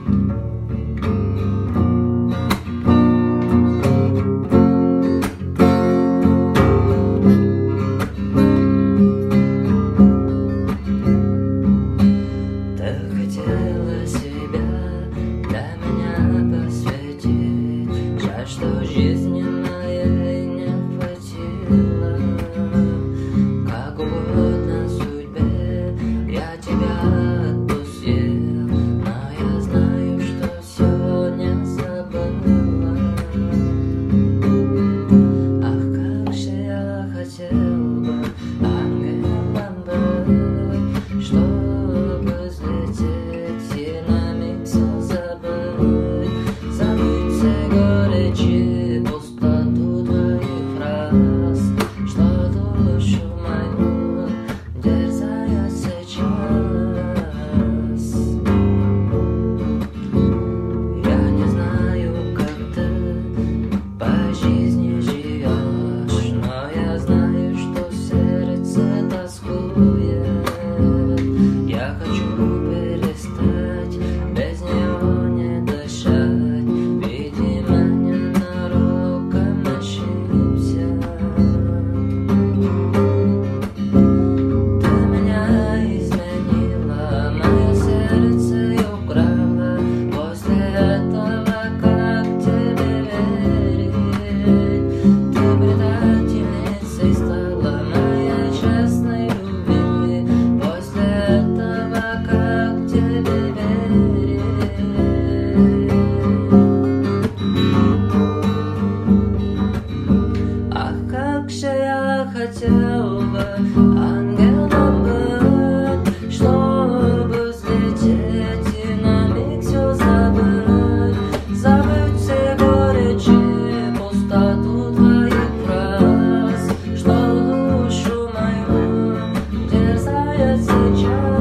Что жизни моей не хватило, как угодно судьбе я тебя отпустил, но я знаю, что все не забыла. Ах, как же я хотел бы ангелом быть, чтобы взлететь и на миг все забыть, забыть все горечи, пустоту твоих фраз, что душу мою дерзает сейчас. Я не знаю, как ты по жизни живешь, но я знаю, что сердце тоскует. Я хочу перестать без нее не дышать, видимо, ненароком ошибся. Ты меня изменила, мое сердце украла, после этого как тебе верить? Ты предательницей стала моей честной любви, после этого как тебе верить? Ах, как же я хотел бы ангелом быть, чтобы взлететь и на миг все забыть, забыть все горечи, пустоту твоих фраз, что душу мою дерзает сейчас.